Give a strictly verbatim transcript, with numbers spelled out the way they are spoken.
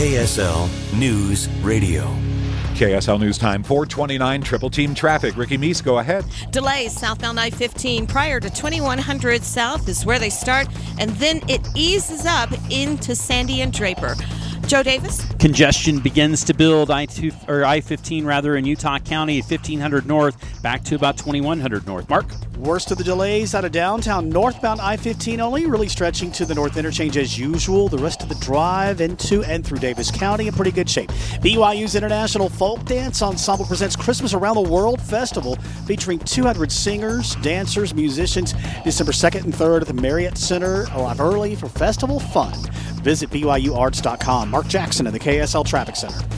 K S L News Radio. K S L News Time, four twenty-nine, Triple Team Traffic. Ricky Meese, go ahead. Delays southbound I fifteen prior to twenty-one hundred South is where they start, and then it eases up into Sandy and Draper. Joe Davis? Congestion begins to build I two or I fifteen rather in Utah County at fifteen hundred north back to about twenty-one hundred north. Mark? Worst of the delays out of downtown northbound I fifteen only, really stretching to the north interchange as usual. The rest of the drive into and through Davis County in pretty good shape. B Y U's International Folk Dance Ensemble presents Christmas Around the World Festival featuring two hundred singers, dancers, musicians December second and third at the Marriott Center. Arrive early for festival fun. Visit B Y U arts dot com. Mark Jackson at the K S L Traffic Center.